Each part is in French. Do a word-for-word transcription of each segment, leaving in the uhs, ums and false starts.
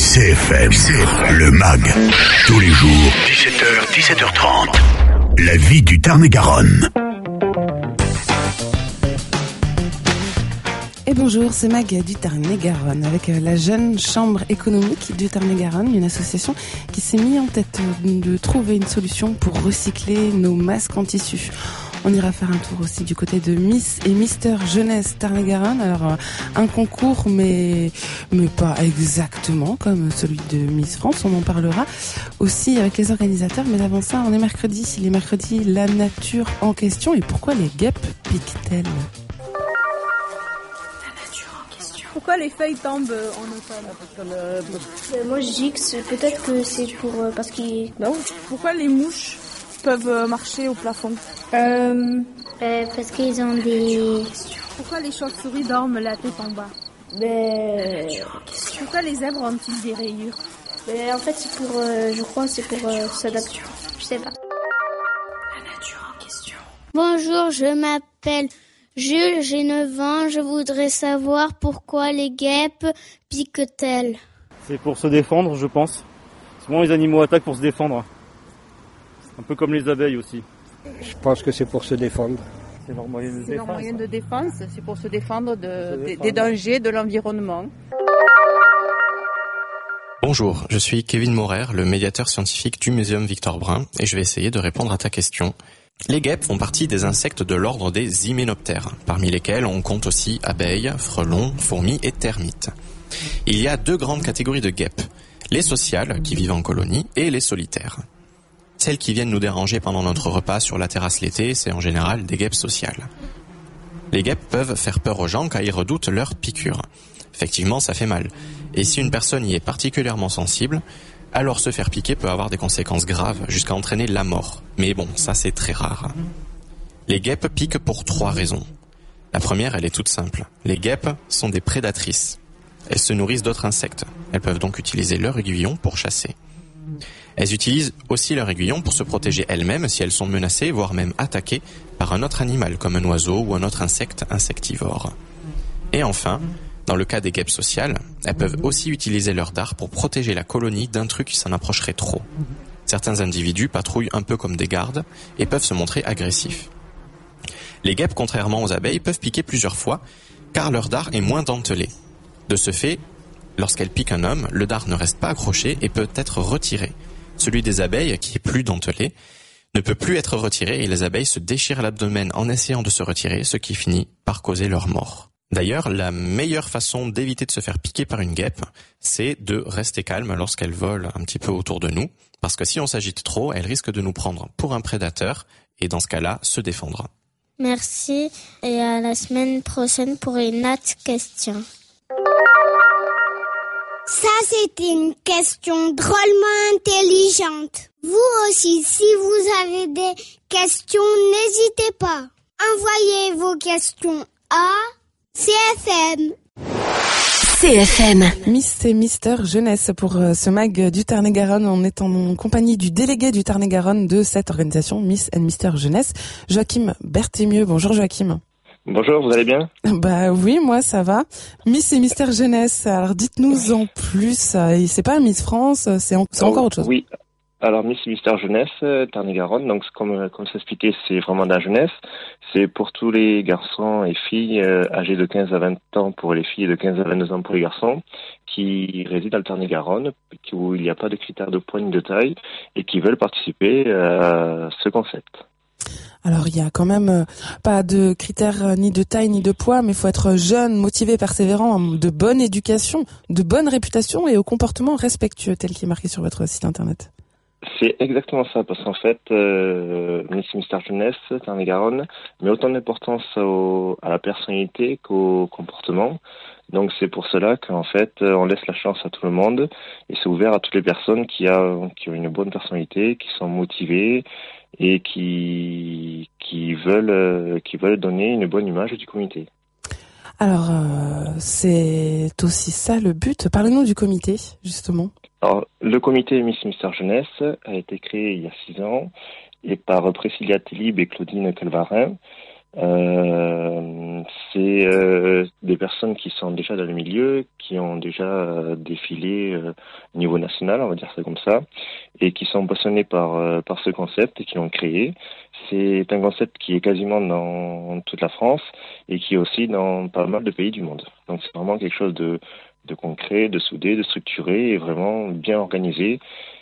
C F M, C F M, le M A G, tous les jours, dix-sept heures, dix-sept heures trente. La vie du Tarn-et-Garonne. Et bonjour, c'est Mag du Tarn-et-Garonne avec la jeune chambre économique du Tarn-et-Garonne, une association qui s'est mise en tête de trouver une solution pour recycler nos masques en tissu. On ira faire un tour aussi du côté de Miss et Mister Jeunesse Tarn-et-Garonne. Alors un concours, mais mais pas exactement comme celui de Miss France. On en parlera aussi avec les organisateurs. Mais avant ça, on est mercredi. Il est mercredi, la nature en question. Et pourquoi les guêpes piquent-elles ? Pourquoi les feuilles tombent en automne ? euh, Moi je dis que c'est, peut-être que c'est pour euh, parce qu'ils. Non. Pourquoi les mouches peuvent marcher au plafond ? Euh, euh, parce qu'ils ont des. Pourquoi les chauves-souris dorment la tête en bas ? Ben. Pourquoi les zèbres ont-ils des rayures ? Ben, en fait c'est pour, euh, je crois, c'est pour euh, s'adapter. Je sais pas. La nature en question. Bonjour, je m'appelle Jules, j'ai neuf ans, je voudrais savoir pourquoi les guêpes piquent-elles. C'est pour se défendre, je pense. Souvent les animaux attaquent pour se défendre. Un peu comme les abeilles aussi. Je pense que c'est pour se défendre. C'est leur moyen de c'est défense. leur moyen de défense, c'est pour se défendre, de, se défendre. Des, des dangers de l'environnement. Bonjour, je suis Kevin Morer, le médiateur scientifique du Muséum Victor Brun, et je vais essayer de répondre à ta question. Les guêpes font partie des insectes de l'ordre des hyménoptères, parmi lesquels on compte aussi abeilles, frelons, fourmis et termites. Il y a deux grandes catégories de guêpes, les sociales, qui vivent en colonie, et les solitaires. Celles qui viennent nous déranger pendant notre repas sur la terrasse l'été, c'est en général des guêpes sociales. Les guêpes peuvent faire peur aux gens car ils redoutent leurs piqûres. Effectivement, ça fait mal. Et si une personne y est particulièrement sensible, alors se faire piquer peut avoir des conséquences graves, jusqu'à entraîner la mort. Mais bon, ça c'est très rare. Les guêpes piquent pour trois raisons. La première, elle est toute simple. Les guêpes sont des prédatrices. Elles se nourrissent d'autres insectes. Elles peuvent donc utiliser leur aiguillon pour chasser. Elles utilisent aussi leur aiguillon pour se protéger elles-mêmes si elles sont menacées, voire même attaquées par un autre animal, comme un oiseau ou un autre insecte insectivore. Et enfin, dans le cas des guêpes sociales, elles peuvent aussi utiliser leur dard pour protéger la colonie d'un truc qui s'en approcherait trop. Certains individus patrouillent un peu comme des gardes et peuvent se montrer agressifs. Les guêpes, contrairement aux abeilles, peuvent piquer plusieurs fois car leur dard est moins dentelé. De ce fait, lorsqu'elles piquent un homme, le dard ne reste pas accroché et peut être retiré. Celui des abeilles, qui est plus dentelé, ne peut plus être retiré et les abeilles se déchirent l'abdomen en essayant de se retirer, ce qui finit par causer leur mort. D'ailleurs, la meilleure façon d'éviter de se faire piquer par une guêpe, c'est de rester calme lorsqu'elle vole un petit peu autour de nous, parce que si on s'agite trop, elle risque de nous prendre pour un prédateur et dans ce cas-là, se défendre. Merci et à la semaine prochaine pour une autre question. Ça, c'était une question drôlement intelligente. Vous aussi, si vous avez des questions, n'hésitez pas. Envoyez vos questions à C F M. C F M. Miss et Mister Jeunesse pour ce mag du Tarn-et-Garonne. On est en compagnie du délégué du Tarn-et-Garonne de cette organisation, Miss et Mister Jeunesse, Joachim Berthémieux. Bonjour Joachim. Bonjour, vous allez bien ? Bah oui, moi ça va. Miss et Mister Jeunesse, alors dites-nous en plus. C'est pas Miss France, c'est, en... c'est encore autre chose. Oui. Alors Miss et Mister Jeunesse, Tarn-et-Garonne, donc comme comme s'expliquait, c'est vraiment de la jeunesse. C'est pour tous les garçons et filles euh, âgés de quinze à vingt ans pour les filles et de quinze à vingt-deux ans pour les garçons qui résident dans le Tarn-et-Garonne, où il n'y a pas de critères de poids ni de taille et qui veulent participer à ce concept. Alors il y a quand même euh, pas de critères euh, ni de taille ni de poids, mais il faut être jeune, motivé, persévérant, de bonne éducation, de bonne réputation et au comportement respectueux tel qu'il est marqué sur votre site internet. C'est exactement ça, parce qu'en fait, euh, Miss et Mister Jeunesse, Tarn-et-Garonne, met autant d'importance au, à la personnalité qu'au comportement. Donc c'est pour cela qu'en fait, on laisse la chance à tout le monde et c'est ouvert à toutes les personnes qui, a, qui ont une bonne personnalité, qui sont motivées et qui, qui, veulent, qui veulent donner une bonne image du comité. Alors, euh, c'est aussi ça le but. Parlez-nous du comité, justement. Alors, le comité Miss et Mister Jeunesse a été créé il y a six ans et par Priscilla Télib et Claudine Calvarin. Euh, c'est euh, des personnes qui sont déjà dans le milieu, qui ont déjà euh, défilé euh, au niveau national, on va dire ça comme ça, et qui sont passionnés par euh, par ce concept et qui l'ont créé. C'est un concept qui est quasiment dans toute la France et qui est aussi dans pas mal de pays du monde. Donc c'est vraiment quelque chose de de concret, de soudé, de structuré et vraiment bien organisé.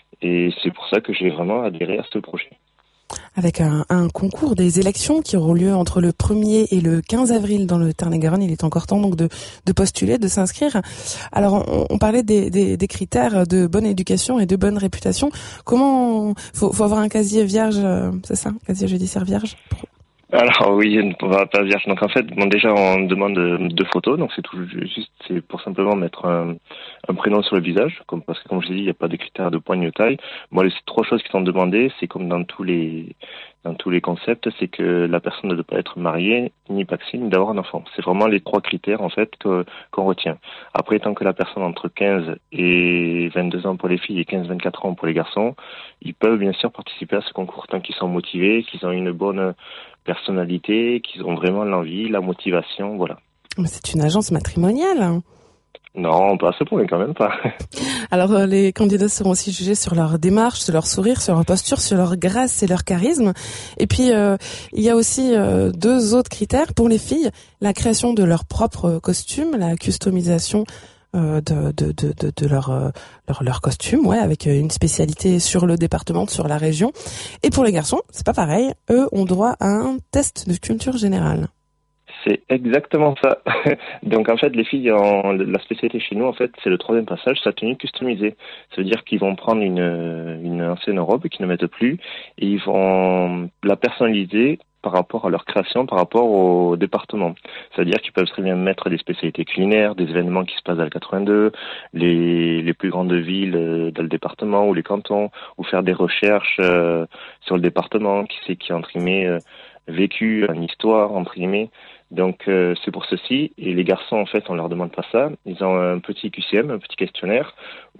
Et c'est pour ça que j'ai vraiment adhéré à ce projet. Avec un, un concours, des élections qui auront lieu entre le premier et le quinze avril dans le Tarn-et-Garonne. Il est encore temps donc de, de postuler, de s'inscrire. Alors on, on parlait des, des, des critères de bonne éducation et de bonne réputation. Comment faut, faut avoir un casier vierge, c'est ça, un casier judiciaire vierge? Alors oui, on va pas vierge. Donc en fait, bon déjà on demande deux photos, donc c'est tout juste, c'est pour simplement mettre un, un prénom sur le visage, comme parce que comme je l'ai dit, il n'y a pas de critères de poids ni de taille. Moi, les trois choses qui sont demandées, c'est comme dans tous les dans tous les concepts, c'est que la personne ne doit pas être mariée, ni paxée, ni d'avoir un enfant. C'est vraiment les trois critères en fait que qu'on retient. Après, tant que la personne entre quinze et vingt-deux ans pour les filles et quinze à vingt-quatre ans pour les garçons, ils peuvent bien sûr participer à ce concours tant qu'ils sont motivés, qu'ils ont une bonne personnalité, qu'ils ont vraiment l'envie, la motivation, voilà. Mais c'est une agence matrimoniale. Non, pas à ce point, quand même pas. Alors, euh, les candidats seront aussi jugés sur leur démarche, sur leur sourire, sur leur posture, sur leur grâce et leur charisme. Et puis, euh, il y a aussi euh, deux autres critères pour les filles. La création de leur propre costume, la customisation euh, de, de, de, de, de leur, euh, leur, leur costume, ouais, avec une spécialité sur le département, sur la région. Et pour les garçons, c'est pas pareil. Eux ont droit à un test de culture générale. C'est exactement ça. Donc en fait, les filles, en, la spécialité chez nous, en fait, c'est le troisième passage, sa tenue customisée. Ça veut dire qu'ils vont prendre une, une ancienne robe qu'ils ne mettent plus et ils vont la personnaliser par rapport à leur création, par rapport au département. C'est-à-dire qu'ils peuvent très bien mettre des spécialités culinaires, des événements qui se passent dans le quatre-vingt-deux, les, les plus grandes villes dans le département ou les cantons, ou faire des recherches euh, sur le département, qui c'est qui a entre guillemets euh, vécu une histoire, entre guillemets. Donc euh, c'est pour ceci, et les garçons en fait on leur demande pas ça, ils ont un petit Q C M, un petit questionnaire,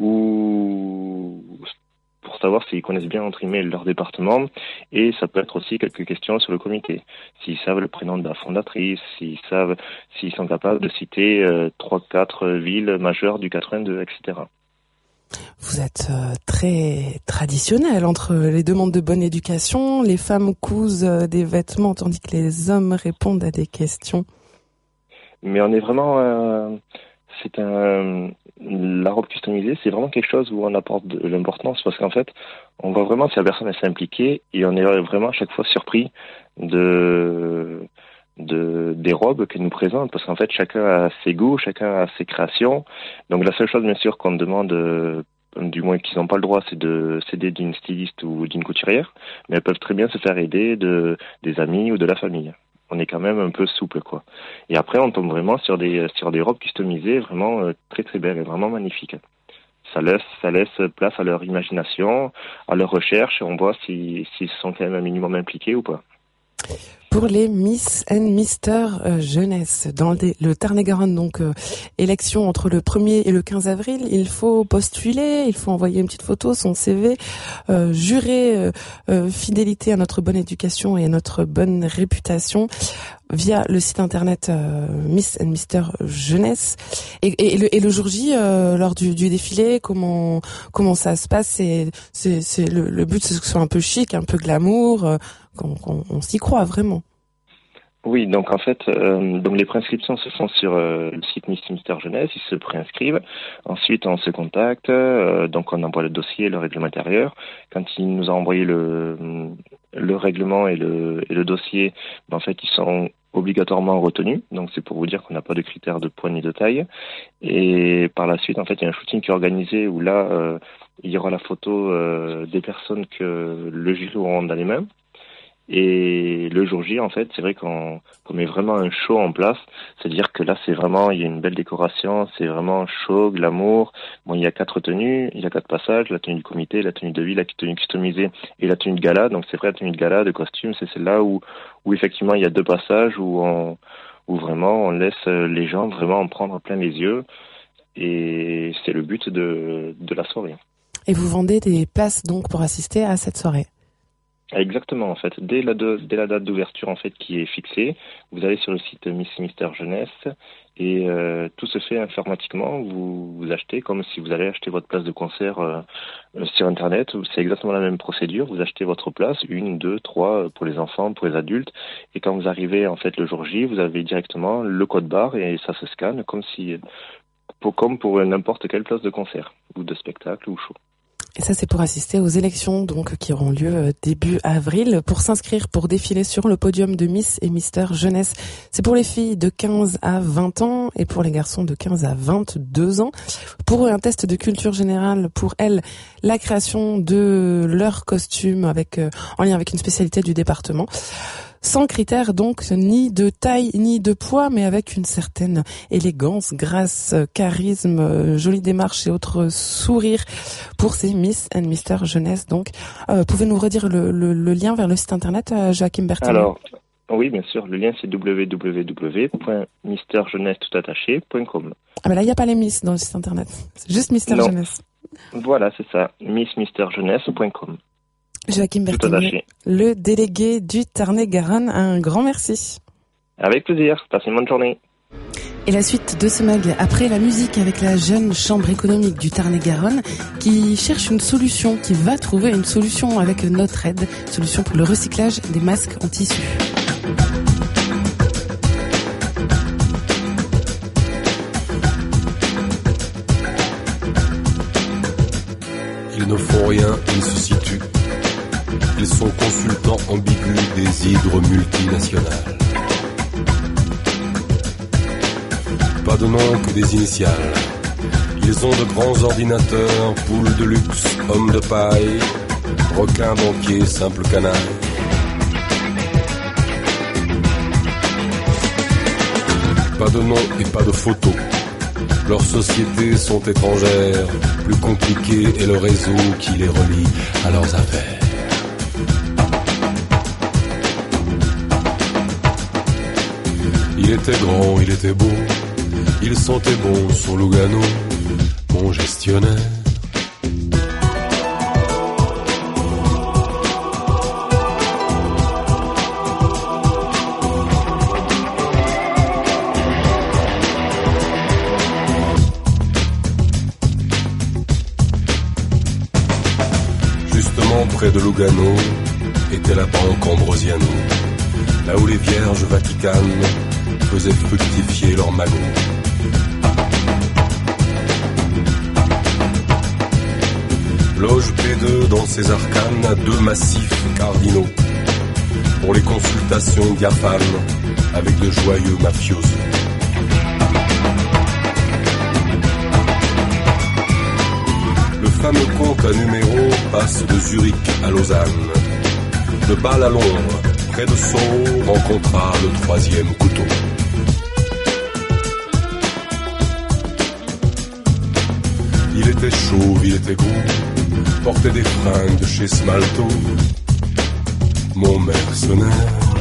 où pour savoir s'ils connaissent bien entre guillemets leur département, et ça peut être aussi quelques questions sur le comité, s'ils savent le prénom de la fondatrice, s'ils savent, s'ils sont capables de citer euh, trois, quatre villes majeures du quatre-vingt-deux, et cetera. Vous êtes euh, très traditionnel entre les demandes de bonne éducation, les femmes cousent euh, des vêtements tandis que les hommes répondent à des questions. Mais on est vraiment, euh, c'est un, la robe customisée, c'est vraiment quelque chose où on apporte de l'importance parce qu'en fait, on voit vraiment si la personne s'est impliquée et on est vraiment à chaque fois surpris de de des robes qu'elle nous présente parce qu'en fait chacun a ses goûts, chacun a ses créations. Donc la seule chose bien sûr qu'on demande, euh, du moins qu'ils n'ont pas le droit, c'est de s'aider d'une styliste ou d'une couturière, mais elles peuvent très bien se faire aider de des amis ou de la famille. On est quand même un peu souple quoi. Et après on tombe vraiment sur des sur des robes customisées vraiment euh, très très belles et vraiment magnifiques. Ça laisse ça laisse place à leur imagination, à leur recherche et on voit si s'ils sont quand même un minimum impliqués ou pas. Pour les Miss and Mister euh, Jeunesse, dans le, le Tarn-et-Garonne, donc euh, élection entre le premier et le quinze avril, il faut postuler, il faut envoyer une petite photo, son C V, euh, jurer euh, euh, fidélité à notre bonne éducation et à notre bonne réputation via le site internet euh, Miss and Mister Jeunesse. Et, et, et, le, et le jour J, euh, lors du, du défilé, comment comment ça se passe? C'est c'est, c'est le, le but, c'est que ce soit un peu chic, un peu glamour. Euh, qu'on, qu'on on s'y croit vraiment. Oui, donc en fait, euh, donc les préinscriptions se font sur euh, le site Miss Mister Jeunesse, ils se préinscrivent. Ensuite, on se contacte, euh, donc on envoie le dossier, le règlement intérieur. Quand ils nous ont envoyé le le règlement et le et le dossier, ben, en fait, ils sont obligatoirement retenus. Donc c'est pour vous dire qu'on n'a pas de critères de poids ni de taille. Et par la suite, en fait, il y a un shooting qui est organisé où là, euh, il y aura la photo euh, des personnes que le jury aura dans les mains. Et le jour J, en fait, c'est vrai qu'on, qu'on met vraiment un show en place. C'est-à-dire que là, c'est vraiment, il y a une belle décoration, c'est vraiment chaud, glamour. Bon, il y a quatre tenues, il y a quatre passages, la tenue du comité, la tenue de ville, la tenue customisée et la tenue de gala. Donc, c'est vrai, la tenue de gala, de costume, c'est celle-là où, où effectivement, il y a deux passages où on, où vraiment, on laisse les gens vraiment en prendre plein les yeux. Et c'est le but de, de la soirée. Et vous vendez des places, donc, pour assister à cette soirée? Exactement, en fait. Dès la, de, dès la date d'ouverture en fait qui est fixée, vous allez sur le site Miss Mister Jeunesse et euh, tout se fait informatiquement. Vous, vous achetez comme si vous allez acheter votre place de concert euh, sur Internet. C'est exactement la même procédure. Vous achetez votre place, une, deux, trois pour les enfants, pour les adultes. Et quand vous arrivez en fait le jour J, vous avez directement le code barre et ça se scanne comme si, pour, comme pour n'importe quelle place de concert ou de spectacle ou show. Et ça, c'est pour assister aux élections donc qui auront lieu début avril. Pour s'inscrire pour défiler sur le podium de Miss et Mister Jeunesse, c'est pour les filles de quinze à vingt ans et pour les garçons de quinze à vingt-deux ans. Pour eux, un test de culture générale. Pour elles, la création de leur costume avec euh, en lien avec une spécialité du département. Sans critères donc, ni de taille ni de poids, mais avec une certaine élégance, grâce, charisme, euh, jolie démarche et autres sourires pour ces Miss and Mister Jeunesse. Donc, euh, pouvez-nous redire le, le, le lien vers le site internet, euh, Joachim Berthelot? Alors, oui, bien sûr, le lien c'est w w w point mister jeunesse tout attaché point com. Ah ben là, il n'y a pas les Miss dans le site internet, c'est juste Mister Non. Jeunesse. Voilà, c'est ça, miss mister jeunesse point com. Joachim Berthelot, le délégué du Tarn-et-Garonne, un grand merci. Avec plaisir, passez une bonne journée. Et la suite de ce mag, après la musique avec la jeune chambre économique du Tarn-et-Garonne qui cherche une solution, qui va trouver une solution avec notre aide, solution pour le recyclage des masques en tissu. Ils ne font rien, ils se situent. Ils sont consultants ambigus des hydres multinationales. Pas de nom que des initiales. Ils ont de grands ordinateurs, poules de luxe, hommes de paille, requins banquiers, simples canailles. Pas de nom et pas de photos. Leurs sociétés sont étrangères, plus compliqué est le réseau qui les relie à leurs affaires. Il était grand, il était beau, il sentait bon son Lugano, mon gestionnaire. Justement près de Lugano était la banque Ambrosiano, là où les vierges vaticanes faisaient fructifier leurs magots. Loge P deux dans ses arcanes à deux massifs cardinaux pour les consultations diaphanes avec de joyeux mafiosos. Le fameux compte à numéro passe de Zurich à Lausanne, de Bâle à Londres, près de Sceaux rencontra le troisième couteau. Il était chauve, il était gros, portait des fringues de chez Smalto, mon mercenaire.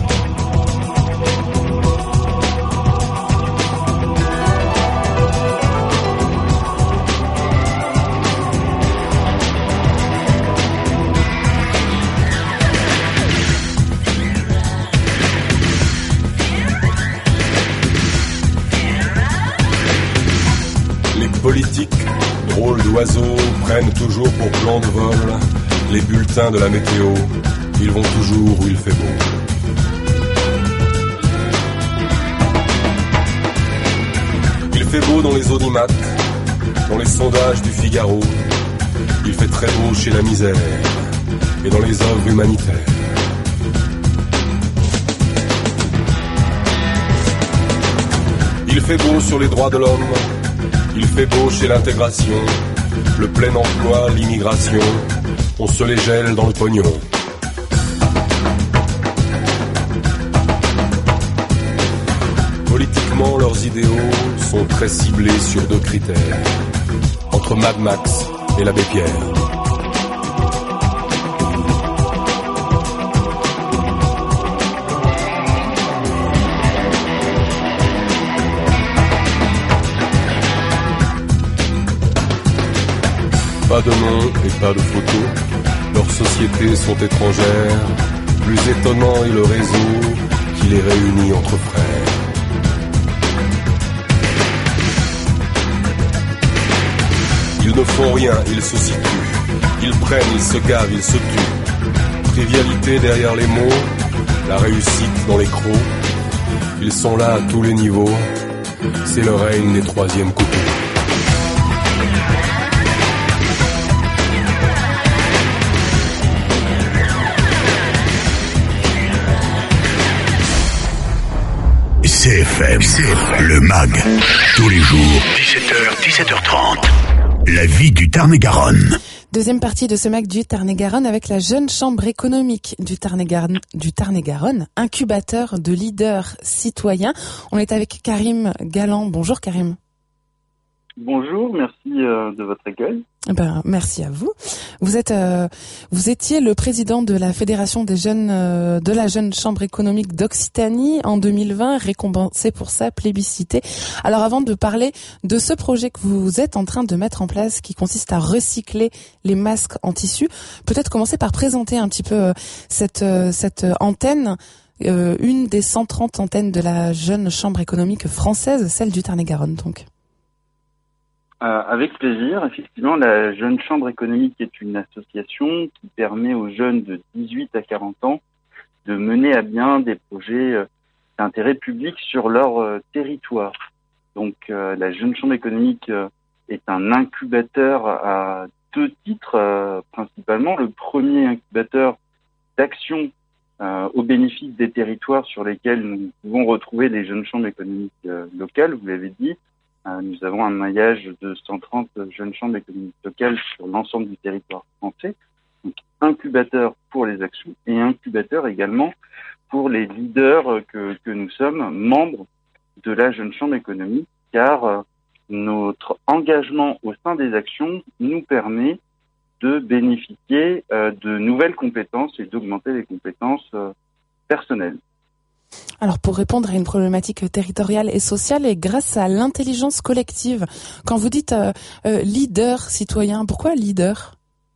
Les politiques, drôles d'oiseaux, prennent toujours pour plan de vol les bulletins de la météo. Ils vont toujours où il fait beau. Il fait beau dans les audimates, dans les sondages du Figaro. Il fait très beau chez la misère et dans les œuvres humanitaires. Il fait beau sur les droits de l'homme. Il fait beau chez l'intégration, le plein emploi, l'immigration, on se les gèle dans le pognon. Politiquement, leurs idéaux sont très ciblés sur deux critères, entre Mad Max et l'abbé Pierre. Pas de nom et pas de photo, leurs sociétés sont étrangères, plus étonnant est le réseau qui les réunit entre frères. Ils ne font rien, ils se situent. Ils prennent, ils se gavent, ils se tuent. Trivialité derrière les mots, la réussite dans les crocs. Ils sont là à tous les niveaux. C'est le règne des troisièmes couteaux. C F M, C F M, le MAG, tous les jours, dix-sept heures, dix-sept heures trente. La vie du Tarn-et-Garonne. Deuxième partie de ce MAG du Tarn-et-Garonne avec la jeune chambre économique du Tarn-et-Garonne, du Tarn-et-Garonne, incubateur de leaders citoyens. On est avec Karim Galland. Bonjour Karim. Bonjour, merci euh, de votre accueil. Ben, merci à vous. Vous êtes, euh, vous étiez le président de la Fédération des jeunes, euh, de la jeune chambre économique d'Occitanie en deux mille vingt, récompensé pour ça, plébiscité. Alors, avant de parler de ce projet que vous êtes en train de mettre en place, qui consiste à recycler les masques en tissu, peut-être commencer par présenter un petit peu euh, cette, euh, cette antenne. Euh, une des cent trente antennes de la jeune chambre économique française, celle du Tarn-et-Garonne, donc. Euh, avec plaisir. Effectivement, la Jeune Chambre économique est une association qui permet aux jeunes de dix-huit à quarante ans de mener à bien des projets euh, d'intérêt public sur leur euh, territoire. Donc, euh, la Jeune Chambre économique euh, est un incubateur à deux titres, euh, principalement. Le premier incubateur d'action euh, au bénéfice des territoires sur lesquels nous pouvons retrouver des jeunes chambres économiques euh, locales, vous l'avez dit. Nous avons un maillage de cent trente jeunes chambres économiques locales sur l'ensemble du territoire français. Donc, incubateur pour les actions et incubateur également pour les leaders que, que nous sommes, membres de la jeune chambre économique, car euh, notre engagement au sein des actions nous permet de bénéficier euh, de nouvelles compétences et d'augmenter les compétences euh, personnelles. Alors, pour répondre à une problématique territoriale et sociale, et grâce à l'intelligence collective, quand vous dites euh, euh, leader citoyen, pourquoi leader ?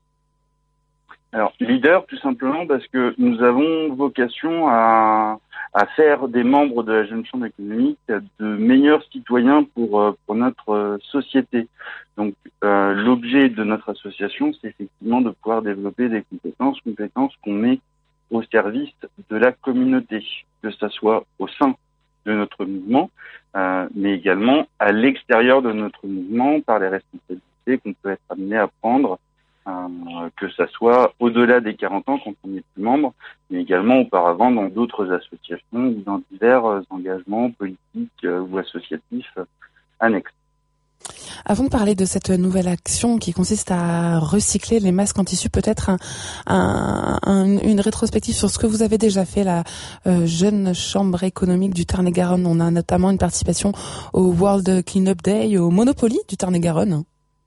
Alors, leader, tout simplement parce que nous avons vocation à, à faire des membres de la Jeune Chambre économique de meilleurs citoyens pour, pour notre société. Donc, euh, l'objet de notre association, c'est effectivement de pouvoir développer des compétences, compétences qu'on met au service de la communauté, que ce soit au sein de notre mouvement, euh, mais également à l'extérieur de notre mouvement par les responsabilités qu'on peut être amené à prendre, euh, que ce soit au-delà des quarante ans quand on n'est plus membre, mais également auparavant dans d'autres associations ou dans divers engagements politiques euh, ou associatifs euh, annexes. Avant de parler de cette nouvelle action qui consiste à recycler les masques en tissu, peut-être un, un, un, une rétrospective sur ce que vous avez déjà fait, la euh, jeune chambre économique du Tarn-et-Garonne. On a notamment une participation au World Cleanup Day, au Monopoly du Tarn-et-Garonne.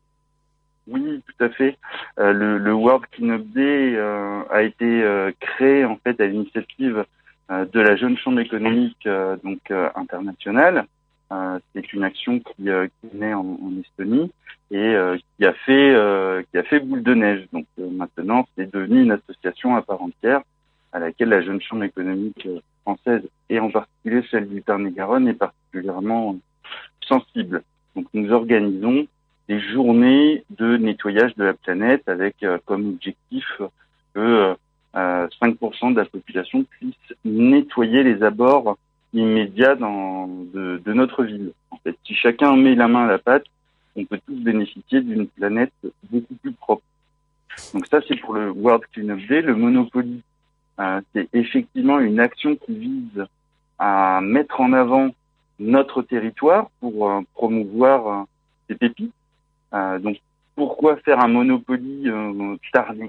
Oui, tout à fait. Euh, le, le World Cleanup Day euh, a été euh, créé en fait à l'initiative euh, de la jeune chambre économique euh, donc euh, internationale. Euh, c'est une action qui, euh, qui est née en, en Estonie et euh, qui a fait euh, qui a fait boule de neige. Donc euh, maintenant, c'est devenu une association à part entière à laquelle la jeune chambre économique euh, française et en particulier celle du Tarn-et-Garonne est particulièrement sensible. Donc nous organisons des journées de nettoyage de la planète avec euh, comme objectif que euh, cinq pour cent de la population puisse nettoyer les abords immédiat dans, de, de notre ville. En fait, si chacun met la main à la pâte, on peut tous bénéficier d'une planète beaucoup plus propre. Donc ça, c'est pour le World Cleanup Day. Le Monopoly, euh, c'est effectivement une action qui vise à mettre en avant notre territoire pour euh, promouvoir euh, des pépites. Euh, donc, pourquoi faire un Monopoly euh, Tarn-et-Garonne ?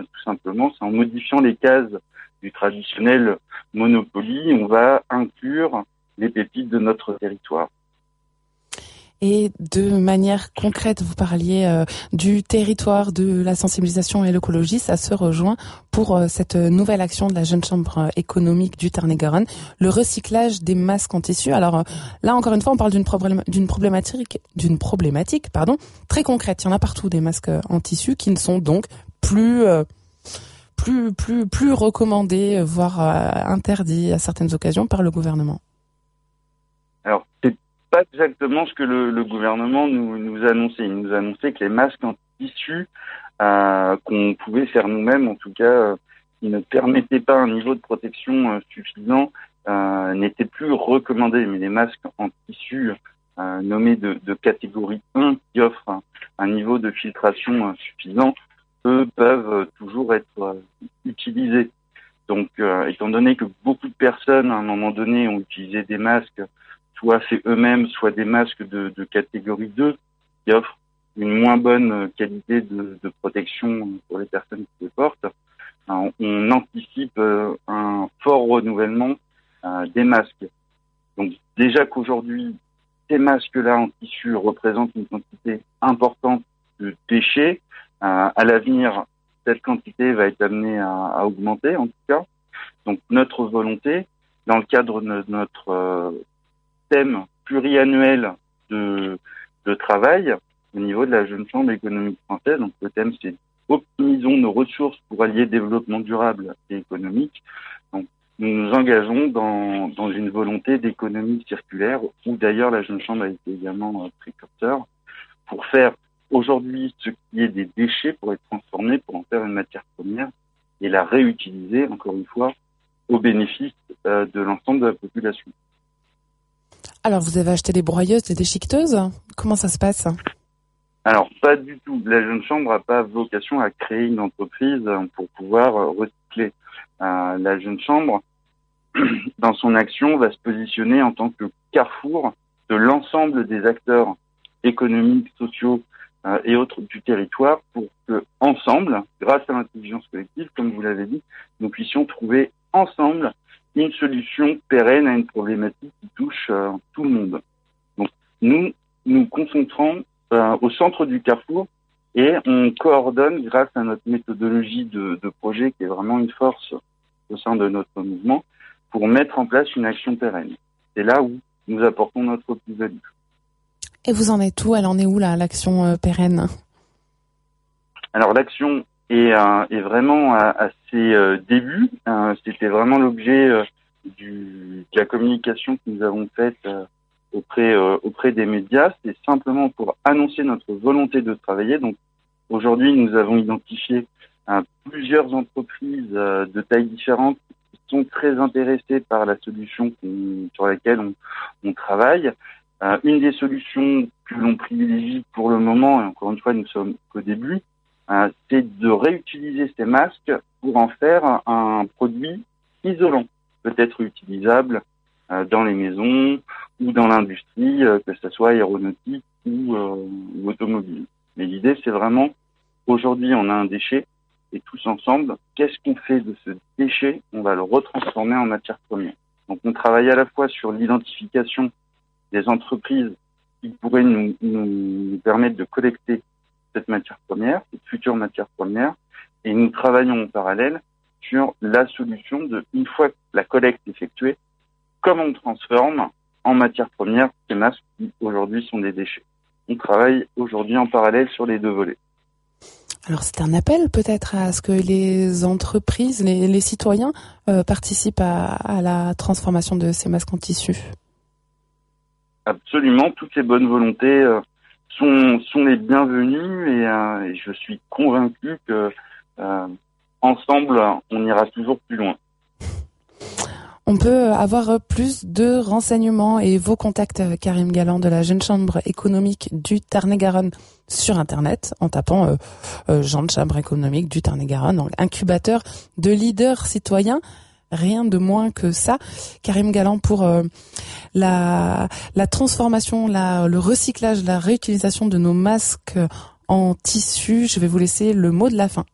Tout simplement, c'est en modifiant les cases du traditionnel Monopoly, on va inclure les pépites de notre territoire. Et de manière concrète, vous parliez euh, du territoire, de la sensibilisation et l'écologie, ça se rejoint pour euh, cette nouvelle action de la jeune chambre économique du Tarn-et-Garonne, le recyclage des masques en tissu. Alors euh, là, encore une fois, on parle d'une, problém- d'une problématique, d'une problématique, pardon, très concrète. Il y en a partout des masques en tissu qui ne sont donc plus euh, plus plus plus recommandé, voire euh, interdit à certaines occasions par le gouvernement. Alors, c'est pas exactement ce que le, le gouvernement nous, nous annonçait. Il nous annonçait que les masques en tissu euh, qu'on pouvait faire nous-mêmes, en tout cas, euh, qui ne permettaient pas un niveau de protection euh, suffisant, euh, n'étaient plus recommandés. Mais les masques en tissu euh, nommés de, de catégorie un, qui offrent un, un niveau de filtration euh, suffisant, eux peuvent toujours être euh, utilisés. Donc, euh, étant donné que beaucoup de personnes, à un moment donné, ont utilisé des masques, soit fait eux-mêmes, soit des masques de, de catégorie deux, qui offrent une moins bonne qualité de, de protection pour les personnes qui les portent, on, on anticipe euh, un fort renouvellement euh, des masques. Donc, déjà qu'aujourd'hui, ces masques-là en tissu représentent une quantité importante de déchets, Euh, à l'avenir, cette quantité va être amenée à, à augmenter, en tout cas. Donc, notre volonté, dans le cadre de notre euh, thème pluriannuel de, de travail, au niveau de la Jeune Chambre économique française, donc le thème, c'est « Optimisons nos ressources pour allier développement durable et économique ». Donc, nous nous engageons dans, dans une volonté d'économie circulaire, où d'ailleurs la Jeune Chambre a été également euh, précurseur, pour faire aujourd'hui ce qui est des déchets pour être transformés, pour en faire une matière première et la réutiliser, encore une fois, au bénéfice euh, de l'ensemble de la population. Alors, vous avez acheté des broyeuses et des déchiqueteuses ? Comment ça se passe ? Alors, pas du tout. La Jeune Chambre n'a pas vocation à créer une entreprise pour pouvoir recycler. Euh, la Jeune Chambre, dans son action, va se positionner en tant que carrefour de l'ensemble des acteurs économiques, sociaux, Euh, et autres du territoire pour que, ensemble, grâce à l'intelligence collective, comme vous l'avez dit, nous puissions trouver ensemble une solution pérenne à une problématique qui touche euh, tout le monde. Donc, nous nous concentrons euh, au centre du carrefour et on coordonne grâce à notre méthodologie de, de projet qui est vraiment une force au sein de notre mouvement pour mettre en place une action pérenne. C'est là où nous apportons notre plus-value. Et vous en êtes où ? Elle en est où là, l'action euh, pérenne ? Alors l'action est, euh, est vraiment à, à ses euh, débuts. Euh, c'était vraiment l'objet euh, du, de la communication que nous avons faite euh, auprès, euh, auprès des médias. C'est simplement pour annoncer notre volonté de travailler. Donc aujourd'hui, nous avons identifié euh, plusieurs entreprises euh, de tailles différentes qui sont très intéressées par la solution qu'on, sur laquelle on, on travaille. Euh, une des solutions que l'on privilégie pour le moment, et encore une fois nous sommes qu'au début, euh, c'est de réutiliser ces masques pour en faire un produit isolant, peut-être utilisable euh, dans les maisons ou dans l'industrie, euh, que ce soit aéronautique ou, euh, ou automobile. Mais l'idée c'est vraiment, aujourd'hui on a un déchet, et tous ensemble, qu'est-ce qu'on fait de ce déchet ? On va le retransformer en matière première. Donc on travaille à la fois sur l'identification des entreprises qui pourraient nous, nous, nous permettre de collecter cette matière première, cette future matière première, et nous travaillons en parallèle sur la solution de, une fois que la collecte est effectuée, comment on transforme en matière première ces masques qui aujourd'hui sont des déchets. On travaille aujourd'hui en parallèle sur les deux volets. Alors c'est un appel peut-être à ce que les entreprises, les, les citoyens euh, participent à, à la transformation de ces masques en tissu. Absolument, toutes les bonnes volontés euh, sont, sont les bienvenues et, euh, et je suis convaincu que euh, ensemble, on ira toujours plus loin. On peut avoir plus de renseignements et vos contacts, Karim Galland de la Jeune Chambre économique du Tarn-et-Garonne sur Internet en tapant euh, euh, Jeune Chambre économique du Tarn-et-Garonne, donc incubateur de leaders citoyens. Rien de moins que ça. Karim Galland, pour euh, la, la transformation, la, le recyclage, la réutilisation de nos masques en tissu, je vais vous laisser le mot de la fin.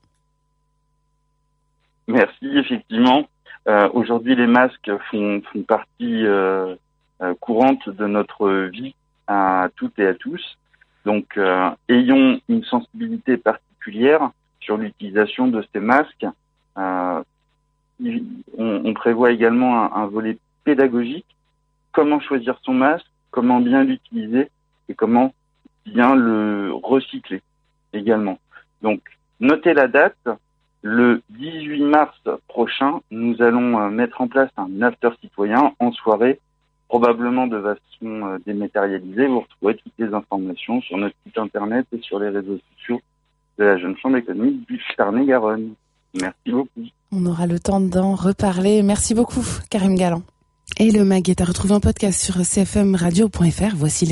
Merci, effectivement. Euh, aujourd'hui, les masques font, font partie euh, euh, courante de notre vie à toutes et à tous. Donc, euh, ayons une sensibilité particulière sur l'utilisation de ces masques. Euh, On, on prévoit également un, un volet pédagogique. Comment choisir son masque, comment bien l'utiliser et comment bien le recycler également. Donc, notez la date. le dix-huit mars prochain, nous allons euh, mettre en place un after citoyen en soirée, probablement de façon euh, dématérialisée. Vous retrouverez toutes les informations sur notre site internet et sur les réseaux sociaux de la Jeune Chambre économique du Tarn-et-Garonne. Merci beaucoup. On aura le temps d'en reparler. Merci beaucoup, Karim Galland. Et le MAG est à retrouver en podcast sur c f m radio point f r. Voici les